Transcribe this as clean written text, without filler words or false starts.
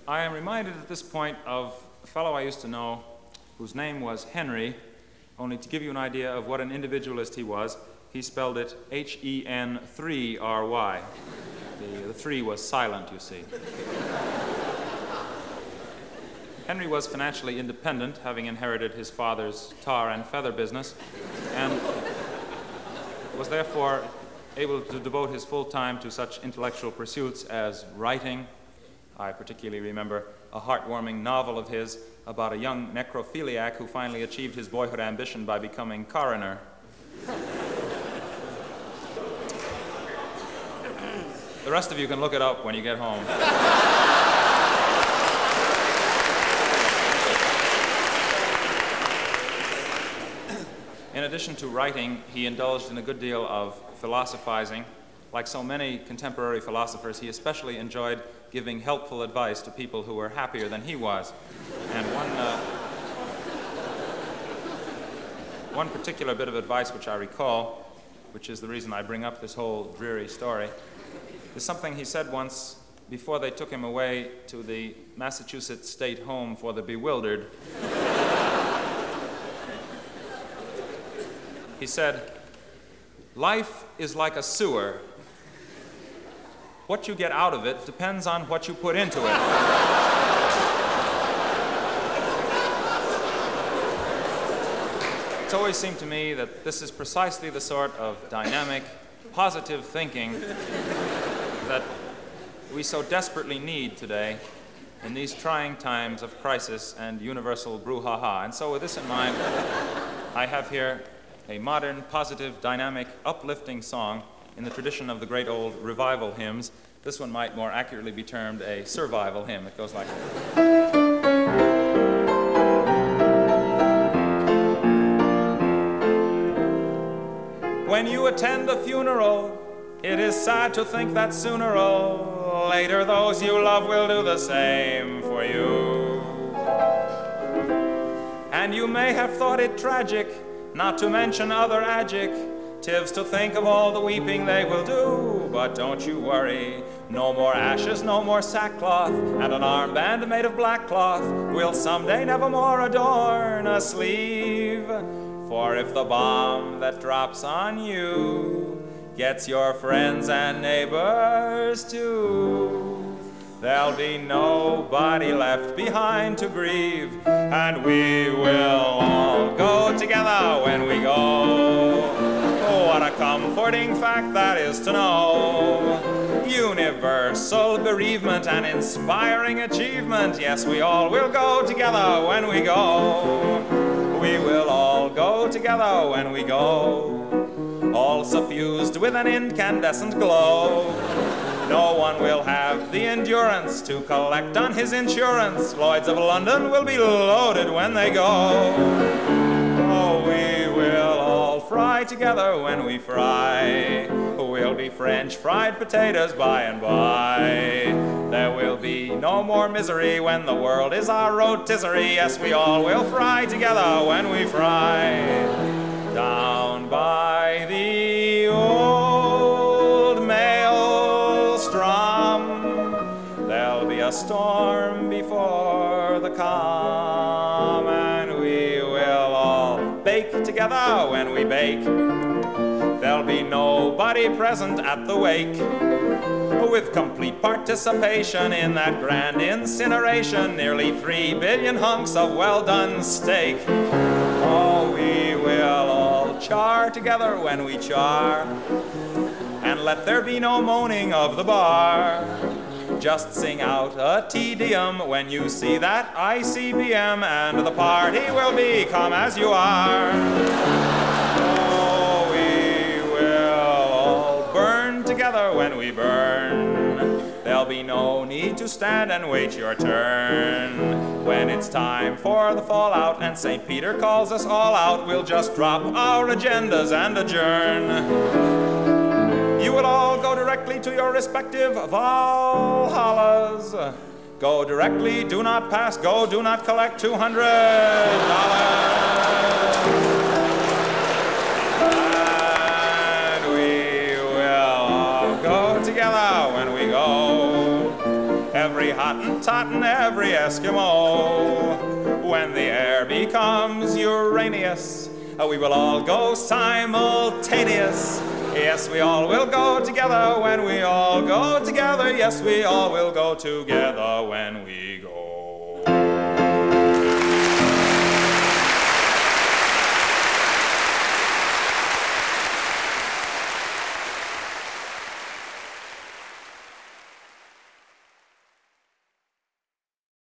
I am reminded at this point of a fellow I used to know whose name was Henry. Only to give you an idea of what an individualist he was, he spelled it Hen3RY. The 3 was silent, you see. Henry was financially independent, having inherited his father's tar and feather business, and was therefore able to devote his full time to such intellectual pursuits as writing. I particularly remember a heartwarming novel of his about a young necrophiliac who finally achieved his boyhood ambition by becoming coroner. The rest of you can look it up when you get home. In addition to writing, he indulged in a good deal of philosophizing. Like so many contemporary philosophers, he especially enjoyed giving helpful advice to people who were happier than he was. And one particular bit of advice which I recall, which is the reason I bring up this whole dreary story, is something he said once before they took him away to the Massachusetts State Home for the Bewildered. He said, "Life is like a sewer. What you get out of it depends on what you put into it." It's always seemed to me that this is precisely the sort of dynamic, positive thinking that we so desperately need today in these trying times of crisis and universal brouhaha. And so with this in mind, I have here a modern, positive, dynamic, uplifting song in the tradition of the great old revival hymns. This one might more accurately be termed a survival hymn. It goes like this. When you attend a funeral, it is sad to think that sooner or later those you love will do the same for you. And you may have thought it tragic, not to mention other adjectives, to think of all the weeping they will do. But don't you worry, no more ashes, no more sackcloth, and an armband made of black cloth will someday nevermore adorn a sleeve. For if the bomb that drops on you gets your friends and neighbors too, there'll be nobody left behind to grieve, and we will all go together when we go. Oh, what a comforting fact that is to know. Universal bereavement and inspiring achievement. Yes, we all will go together when we go. We will all go together when we go, all suffused with an incandescent glow. No one will have the endurance to collect on his insurance. Lloyds of London will be loaded when they go. Oh, we will all fry together when we fry. We'll be French fried potatoes by and by. There will be no more misery when the world is our rotisserie. Yes, we all will fry together when we fry. Down by the old maelstrom, there'll be a storm before the calm, and we will all bake together when we bake. There'll be nobody present at the wake, with complete participation in that grand incineration, nearly 3 billion hunks of well-done steak. Oh, we will all char together when we char, and let there be no moaning of the bar. Just sing out a Te Deum when you see that ICBM, and the party will be come as you are. Oh, we will all burn together when we burn. There'll be no need to stand and wait your turn. When it's time for the fallout and St. Peter calls us all out, we'll just drop our agendas and adjourn. You will all go directly to your respective Valhallas. Go directly, do not pass, go, do not collect $200. And we will all go together when we go. every Hottentot and every Eskimo. When the air becomes Uranus, we will all go simultaneous. Yes, we all will go together when we all go together. Yes, we all will go together when we